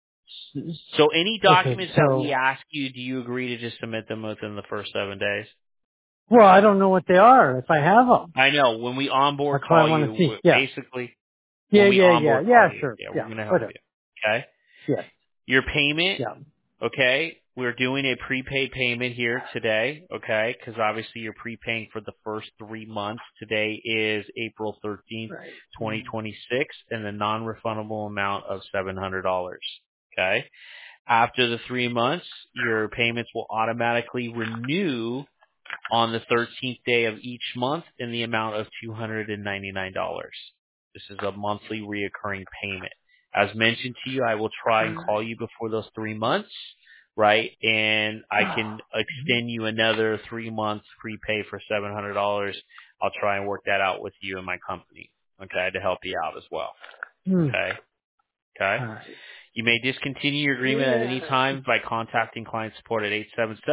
so any okay, documents that we so, ask you, do you agree to just submit them within the first 7 days? well I don't know what they are if I have them. I know. When we onboard That's what I call want to see. you, Yeah. basically, Yeah, when we yeah, yeah, onboard call yeah, you, sure. yeah, we're Yeah, going to help whatever. you. Okay? Yeah, Your payment, yeah. okay, we're doing a prepaid payment here today, okay, because obviously you're prepaying for the first 3 months. Today is April 13th, Right. 2026, and the non-refundable amount of $700, okay? After the 3 months, your payments will automatically renew on the 13th day of each month in the amount of $299. This is a monthly reoccurring payment. As mentioned to you, I will try and call you before those 3 months, right? And I can extend you another 3 months prepay for $700. I'll try and work that out with you and my company, okay, to help you out as well, Hmm. okay? Okay? All right. You may discontinue your agreement at any time by contacting client support at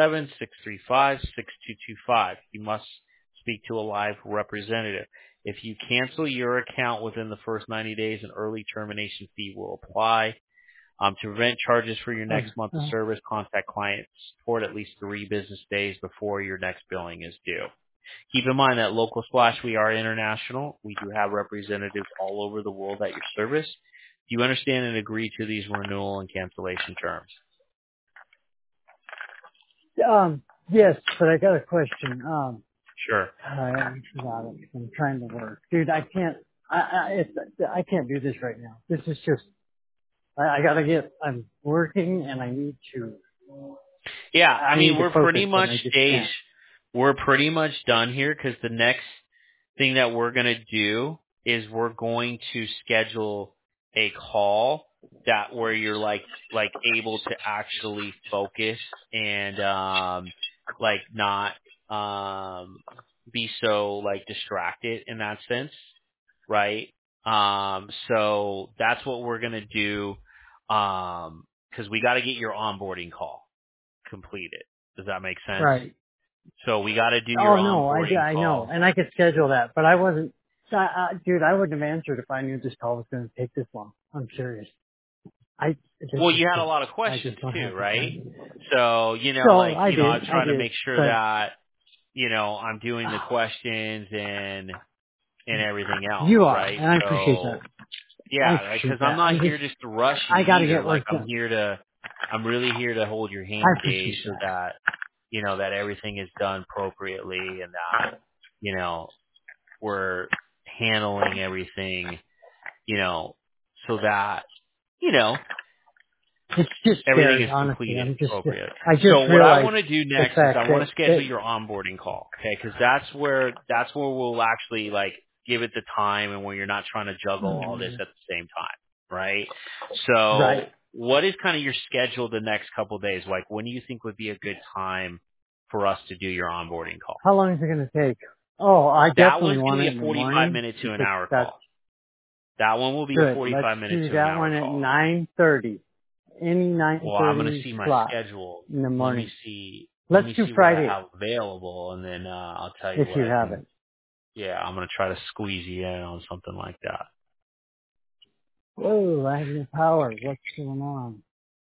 877-635-6225. You must speak to a live representative. If you cancel your account within the first 90 days, an early termination fee will apply. To prevent charges for your next month of service, contact client support at least 3 business days before your next billing is due. Keep in mind that Local Splash, we are international. We do have representatives all over the world at your service. Do you understand and agree to these renewal and cancellation terms? Yes, but I got a question. Sure. I forgot it. I'm trying to work. Dude, I can't do this right now. This is just, I'm working and I need to, Yeah, I I mean, need to we're focus pretty and much, I just Dave, can't. we're pretty much done here, because the next thing that we're going to do is we're going to schedule a call that where you're like able to actually focus and like not be so like distracted in that sense, right? So that's what we're going to do, because we got to get your onboarding call completed. Does that make sense? Right. So we got to do your Oh no, onboarding I know. call. And I could schedule that, but I wasn't, dude, I wouldn't have answered if I knew this call was going to take this long. I'm serious. I Well, just you had a can't. lot of I questions just don't too, have the right? time. So, So like, I I'm did, trying to make sure but that I'm doing the questions and everything else, You are, right? and I appreciate that. So I yeah, appreciate because I'm that. not here just to rush you I got to either. get Like work done. I'm really here to hold your I hand, Dave, appreciate so that. that that everything is done appropriately and that we're handling everything, so that you know It's just everything scary, is honestly. completed appropriate. I just So what I realized want to do the next is fact I want to schedule that your onboarding call, okay? Because that's where we'll actually like give it the time and when you're not trying to juggle all this at the same time, right? So right. what is kind of your schedule the next couple of days? Like when do you think would be a good time for us to do your onboarding call? How long is it going to take? Oh, I That definitely one's going want to it be a in the 45 morning minute to an because hour that's call. That one will be a good. Let's 45 minute do to an that hour one at call. 9:30. Any Well, I'm going to 9:30 see my slot schedule. in the Let me morning. see. Let Let's me do see what I Friday have available, and then I'll tell you if what you I have can. it. Yeah, I'm going to try to squeeze you in on something like that. Whoa, I have no power. What's going on?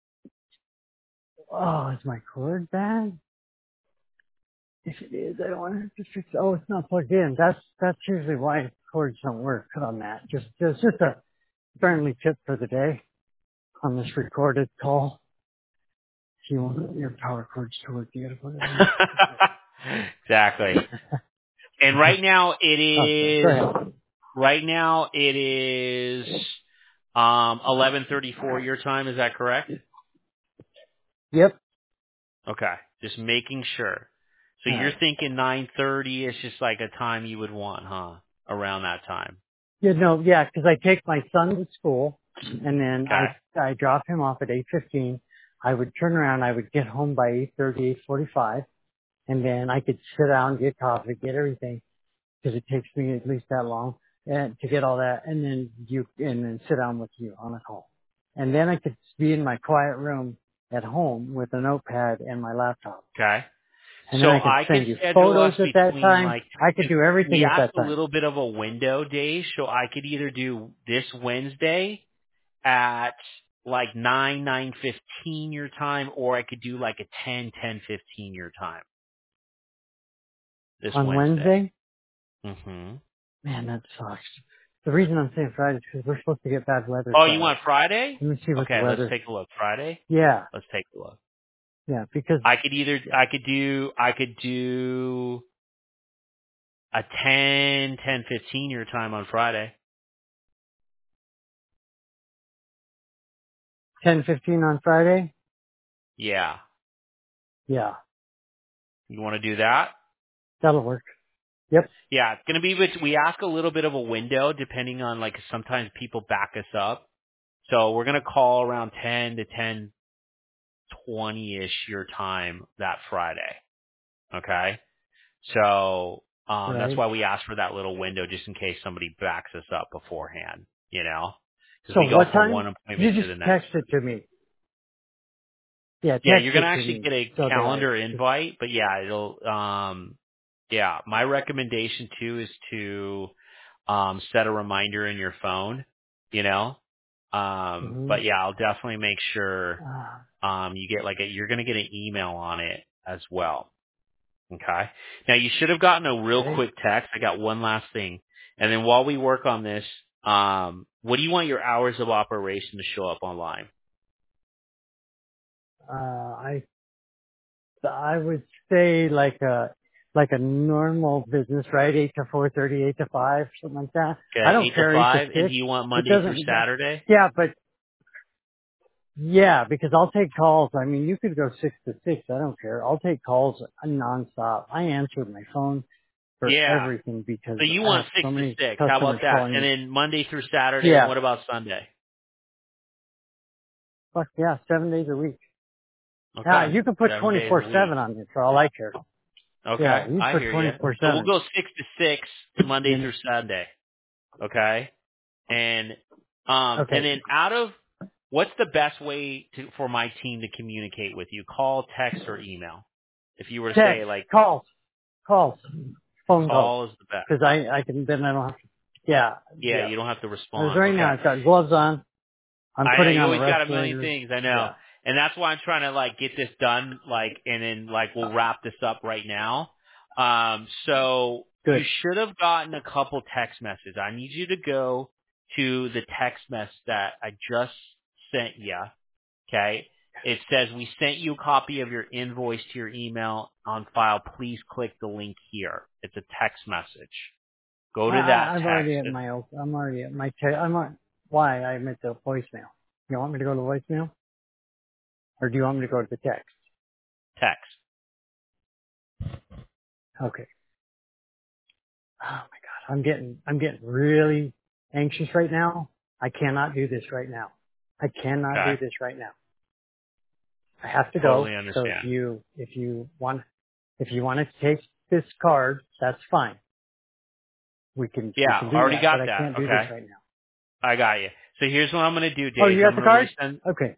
Oh, is my cord bad? If it is, I don't want to have to fix it. Oh, it's not plugged in. That's usually why cords don't work on that. It's just a friendly tip for the day on this recorded call. If you want your power cords to work, you gotta put it in. Exactly. And right now it Okay, go is. ahead. Right now it is 11:34 your time. Is that correct? Yep. Okay. Just making sure. So All you're right. thinking 9:30 is just like a time you would want, huh? Around that time. Yeah, 'cause I take my son to school, and then Okay. I drop him off at 8:15. I would turn around. I would get home by 8:30, 8:45, and then I could sit down, get coffee, get everything, because it takes me at least that long and to get all that, and then sit down with you on a call, and then I could be in my quiet room at home with a notepad and my laptop, Okay. and then So I could I could send you schedule us photos at that between time. like, I could do we everything at asked that a time little bit of a window day, so I could either do this Wednesday at like 9:15 your time, or I could do like a 10:15 your time this on Wednesday. Wednesday. hmm Man, that sucks. The reason I'm saying Friday is because we're supposed to get bad weather Oh, you Friday. want Friday? Let me see what the Okay, let's weather. take a look. Friday? Yeah, Let's take a look. yeah, because I could do a 10:15 your time on Friday. 10:15 on Friday. Yeah. Yeah, You want to do that? that'll work. Yep. Yeah, it's gonna be. We ask a little bit of a window depending on like sometimes people back us up. So we're gonna call around 10 to 10:20 ish your time that Friday. Okay. So that's Right. why we ask for that little window just in case somebody backs us up beforehand. Because So we go what from time? one You appointment to just the next. text it to me. Yeah, Yeah, text you're gonna it to actually me get a so that calendar invite, but yeah, it'll. Yeah, my recommendation too is to set a reminder in your phone, you know. hmm But yeah, I'll definitely make sure uh, you get you're gonna get an email on it as well. Okay. Now you should have gotten a real okay. quick text. I got one last thing. And then while we work on this, what do you want your hours of operation to show up online? I would say like a normal business, right? 8 to 4:30, 8 to 5, something like that. I Okay, don't 8 to care 8 to 5. And do 6. you want It Monday through doesn't. Saturday? Yeah, but yeah, because I'll take calls. I mean, you could go 6 to 6. I don't care. I'll take calls nonstop. I answer my phone for Yeah. everything because So you I want have 6 so to many 6. How about customers that? calling And me. then Monday through Saturday, and Yeah, what about Sunday? fuck yeah, 7 days a week. Yeah, Okay. you can put 7 days a 24/7 week. on it for all I care. Yeah, Okay, you I put hear you. So we'll 24/7. go 6 to 6 Monday And through Sunday. Okay? And okay, then out of what's the best way for my team to communicate with you? Call, text, or email? If you were to say text, like calls, phone calls, call is the best. because I can then I don't have to. Yeah, Yeah, yeah. you don't have to As respond. right now, Okay. I've got gloves on. I'm I know putting you on a always got a million respirator. things. I know, Yeah. and that's why I'm trying to get this done. And then we'll wrap this up right now. So Good. you should have gotten a couple text messages. I need you to go to the text message that I just sent you. Okay. It says, we sent you a copy of your invoice to your email on file. Please click the link here. It's a text message. Go to that I'm text. already at my, why? I'm at the voicemail. You want me to go to voicemail? Or do you want me to go to the text? Text. Okay. Oh my God. I'm getting really anxious right now. I cannot do this right now. I cannot do Okay. this right now. I have to go. Totally So understand. if you want to take this card, that's fine. We can Yeah, do already that, got but I that. can't do this Okay. right now. I got you. So here's what I'm going to do, Oh, Dave. you I'm got the going to card? resend. Okay.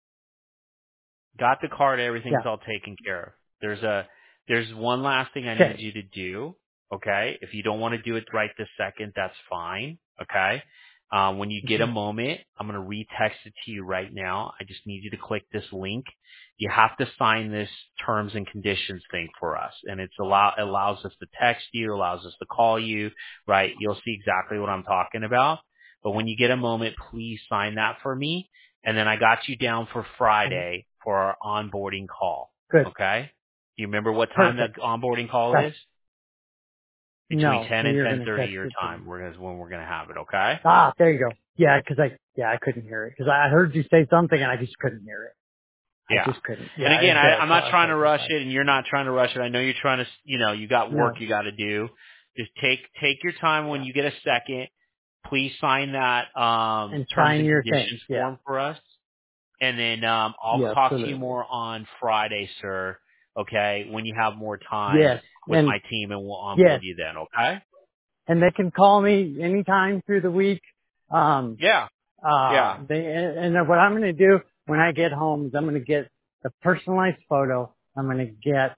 Got the card. Everything's Yeah. all taken care of. There's one last thing I need Okay. you to do. Okay. If you don't want to do it right this second, that's fine. Okay. When you get a Mhm. moment, I'm going to retext it to you right now. I just need you to click this link. You have to sign this terms and conditions thing for us. And allows us to text you, allows us to call you, right? You'll see exactly what I'm talking about. But when you get a moment, please sign that for me. And then I got you down for Friday for our onboarding call. Good. Okay? Do you remember what time that Perfect. onboarding call That's, is? Between no, 10 and and you're going to 10:30 text your it to me. time. When we're gonna have it. Okay? Ah, there you go. Yeah, I couldn't hear it. Cause I heard you say something and I just couldn't hear it. I Yeah. just couldn't. And Yeah, again, it does. I'm So not I trying to rush apologize. it, and you're not trying to rush it. I know you're trying to, you got work No. you got to do. Just take your time when Yeah. you get a second. Please sign that And terms sign and your thing. conditions Yeah. form for us. And then I'll Yeah, talk to you absolutely. more on Friday, sir. Okay, when you have more time Yes. with And my team, and we'll onboard yes. you then. Okay? And they can call me anytime through the week. Yeah, yeah, And then what I'm going to do when I get home is I'm going to get the personalized photo. I'm going to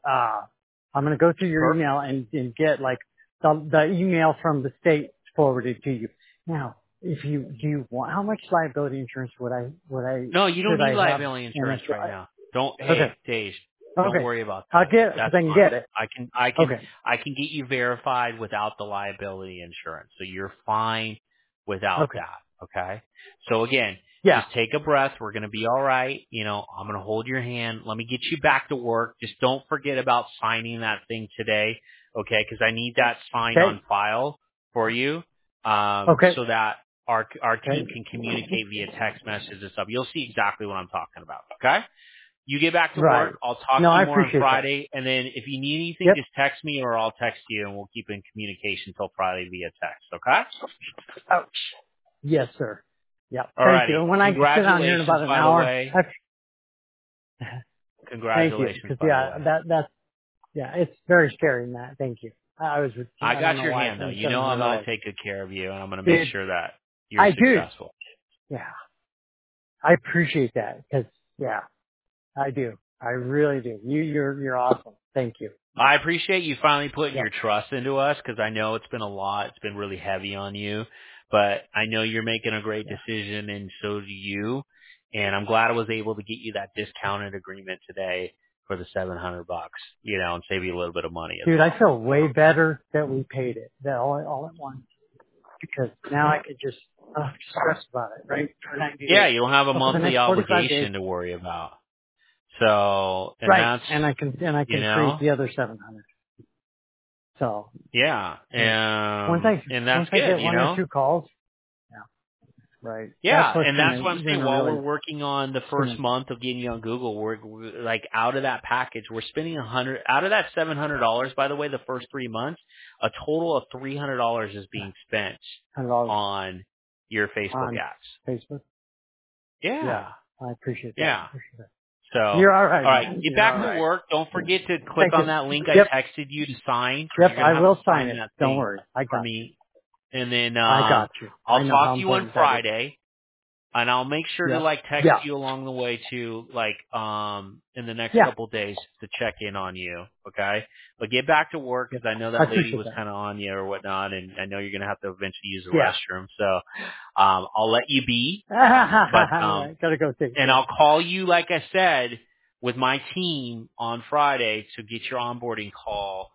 I'm going to go through your perfect. email and get like the email from the state forwarded to you. Now, if you, do you want, how much liability insurance No, you don't should need I have? liability And insurance right now. Don't. okay. Hey, Dave, don't Okay. worry about I'll that. get, cause That's I can fine. get it. Okay. I can get you verified without the liability insurance, so you're fine without Okay. that. Okay. So again, Yeah. just take a breath. We're gonna be all right. I'm gonna hold your hand. Let me get you back to work. Just don't forget about signing that thing today, okay? Because I need that signed Okay. on file for you, Okay. so that our Okay. team can communicate via text messages and stuff. You'll see exactly what I'm talking about. Okay? You get back to Right. work. I'll talk No, to I you more on appreciate that. Friday, and then if you need anything, Yep. just text me or I'll text you, and we'll keep in communication until Friday via text. Okay? Ouch. Yes, sir. Yeah. Thank you. Alrighty. And when I sit down here in Congratulations, about an by the hour, way. thank you. Congratulations, Cause by the yeah, way. yeah, it's very scary, Matt. Thank you. I I don't got know your why I hand though. sent You know I'm going to $700. take good care of you, and I'm going to make Dude, sure that you're I do. successful. Yeah. I appreciate that. Cause yeah, I do. I really do. You're awesome. Thank you. I appreciate you finally putting Yep. your trust into us because I know it's been a lot. It's been really heavy on you, but I know you're making a great Yeah. decision, and so do you. And I'm glad I was able to get you that discounted agreement today for the $700, and save you a little bit of money as Dude, I well. feel way better that we paid it. That all at once. Because now I could just stress about it, right? For 90 Yeah, days. you don't have a So for the monthly next 45 days, obligation to worry about. So, and right? that's, And I can create the other 700. So yeah, yeah. and that's Once I good, get one or two calls, yeah, right. That's Yeah, what's and that's what I'm saying. gonna While we're really, working on the it's first gonna, month of getting you on Google, we're like out of that package, we're spending out of that $700. By the way, the first 3 months, a total of $300 is being spent $100 on your Facebook on ads. Facebook. Yeah, Yeah. I appreciate that. yeah. Appreciate that. So, You're all all right, right, man. get You're all back to right. work. Don't forget to click Thank on you. that link I Yep. texted you to sign. Yep. You're gonna I have to will sign sign it. that Don't thing worry. I for got you. me, and then I got you. I I'll know how talk to you on important that is. Friday. And I'll make sure to Yep. like text Yeah. you along the way too, like in the next Yeah. couple of days to check in on you, okay? But get back to work Yep. because I know I that lady appreciate was that. kind of on you or whatnot, and I know you're gonna have to eventually use the Yeah. restroom. So I'll let you be, but Right. Gotta go take and care. I'll call you like I said with my team on Friday to get your onboarding call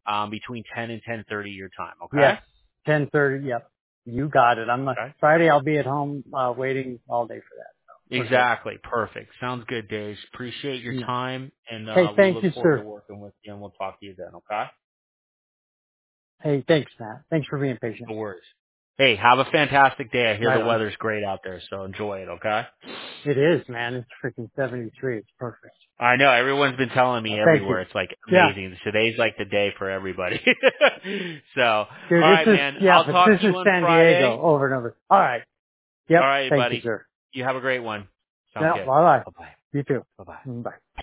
between 10 and 10:30 your time. Okay. Yes. 10:30. Yep. You got it. Okay. Friday. I'll be at home waiting all day for that. So we're good. Exactly. Perfect. Sounds good, Dave. Appreciate your Yeah. time, and Hey, we thank look you, forward to sir. working with you. And we'll talk to you then. Okay. Hey, thanks, Matt. Thanks for being patient. No worries. Hey, have a fantastic day. I hear the Right on. weather's great out there, so enjoy it. Okay. It is, man. It's freaking 73. It's perfect. I know everyone's been telling me Thank everywhere. you. It's like Yeah. amazing. Today's like the day for everybody. So, all Dude, right, man. I'll talk this to is you on San Friday. Diego over and over. All right. All Yep. right, Thank you, buddy. sir. You have a great one. Sounds Yeah. good. Bye bye. Bye bye. You too. Bye bye. Bye.